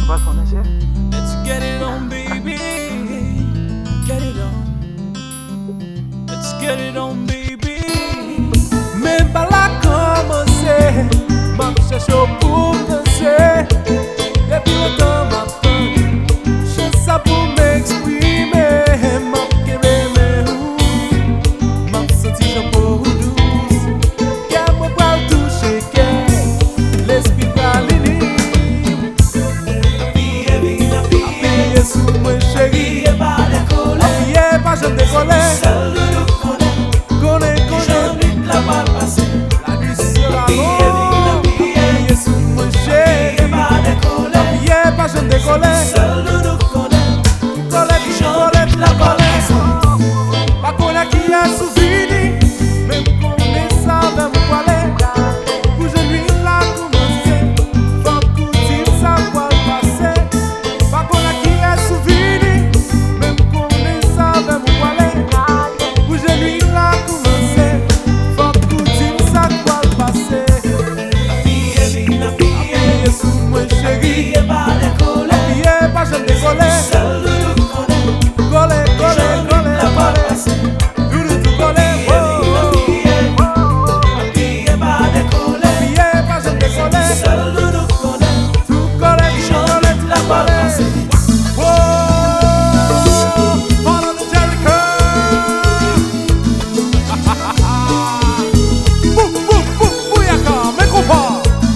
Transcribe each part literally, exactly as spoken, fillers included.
pas connaître. Let's get it on, baby. Get it on. Let's get it on, baby. Même pas la commencer, m'a cherché pour danser. Depuis longtemps m'a attendu, je ça pour m'exprimer. M'a qu'aimé mes roues, m'a senti j'en pour douce. Qu'à moi pas toucher qu'elle, l'esprit valini. Appuyez, appuyez, Appuyez sous moi chérie, appuyez pas décoller. appuyez pas je décoller. Seul de nous connaît, Connais, connais, j'envie de la voir passer. la nuit sera longue. Appuyez, Appuyez sous moi chérie, appuyez pas décoller. appuyez pas je décoller. Seul de nous connaît, Colette, j'envie de la voir passer. pas qu'on a qui a souveni, même qu'on est ça dans mon palais. Pour je lui la commencer, faut qu'on dise ça quoi le passé. Pas qu'on a qui a souveni, même qu'on est ça dans mon palais. Pour je lui la commencer, faut qu'on dise ça quoi le passé. Appuyez, appuyez, Appuyez sous moi chérie, appuyez pas décoller. appuyez pas je décoller. Seul de nous connaît, Coller, coller, j'envie de coller, la voir coller. passer. Tout le tout coller, oh, oh, oh. Appuyez pas décoller. Appuyez pas je décoller. Seul de nous connaît, Tout coller, tout j'envie coller, de tout la voir coller. passer. Oh, follow the Jericho. Bou, bou, bou, bouyaka, mes compas.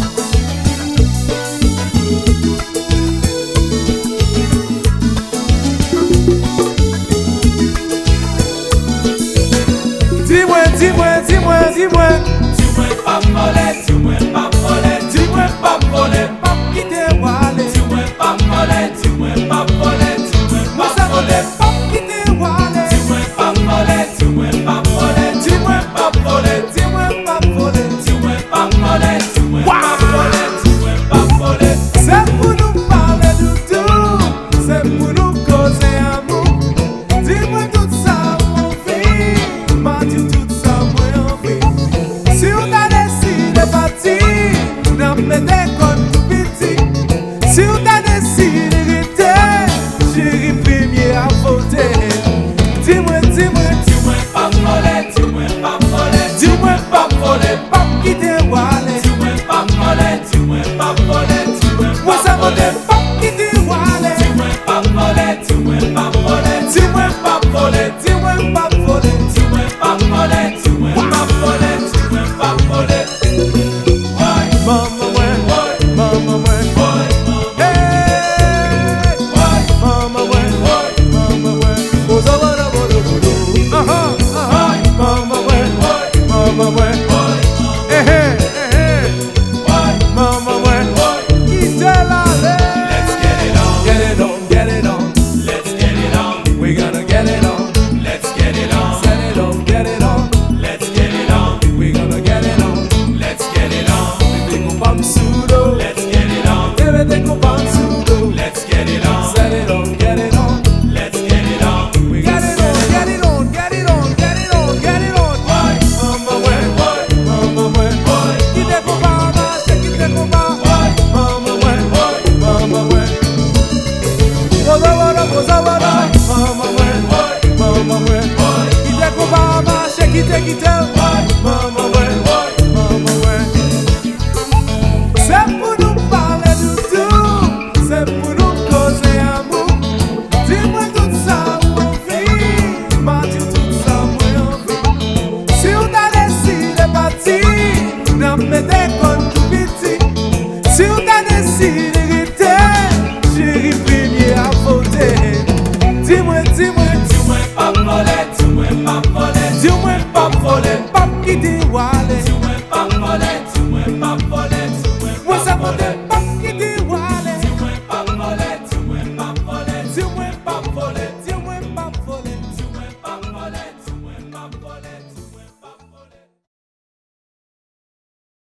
Dis-moi, dis-moi, dis-moi, dis-moi, Dis-moi pas voler, dis-moi pas voler, dis-moi pas voler, pas quitter Wale. dis-moi pas voler, dis-moi pas voler, dis-moi Moi pas ça voler, voulait pas quitter Wale. dis-moi pas voler, dis-moi pas voler, dis-moi pas voler, Dis-moi pas voler. dis-moi pas voler, dis-moi pas voler, dis-moi pas voler. C'est pour nous parler de tout, c'est pour nous causer amour. Dis-moi tout ça, mon fils, m'a dit tout ça, moi envie. Si on a décidé de partir, n'a pas d'école tout petit. Si on a décidé de rester, j'irai premier à voter. Dis-moi, dis-moi, Dis-moi pas voler, dis-moi pas voler, dis-moi pas voler, pas quitter Wale. dis-moi pas voler, dis-moi pas voler, dis-moi Moi pas ça voler, voulait pas quitter Wale. dis-moi pas voler, dis-moi pas voler, Dis-moi pas voler, dis-moi pas voler. dis-moi pas voler, dis-moi pas voler, dis-moi pas voler. Ouais, Mama ouais, ouais, mama ouais, ouais, hey, ouais, mama ouais, ouais, mama ouais, bozo bozo bozo bozo, aha, aha, mama ouais, ouais, mama ouais, ouais, eh eh eh, ouais, mama ouais, ouais. quitte la Let's get it on, get it on, get it on, let's get it on, we gonna get it on, let's get it on, set it on, get it on, let's get it on, we gonna get it on, let's get it on, baby go pam sudo, let's get it on, baby go pam sudo, let's get it on, set it on, get it on. let's get it on. We get it on, get it on, get it on, get it on, get it on. Why, Mama way, why, mama way, why, quite combat, marche, quite combat. why, Mama way, why, mama way. Boza boza boza boza. Mama way, why, mama way. why, Quite combat, marche, quite quite. Mama way, why, mama way. C'est pour nous parler de tout, c'est pour nous causer amour. Dis-moi tout ça, mon fils, m'a dit tout ça, moi envie. Si on a décidé de partir, n'a pas d'école tout petit. Si on a décidé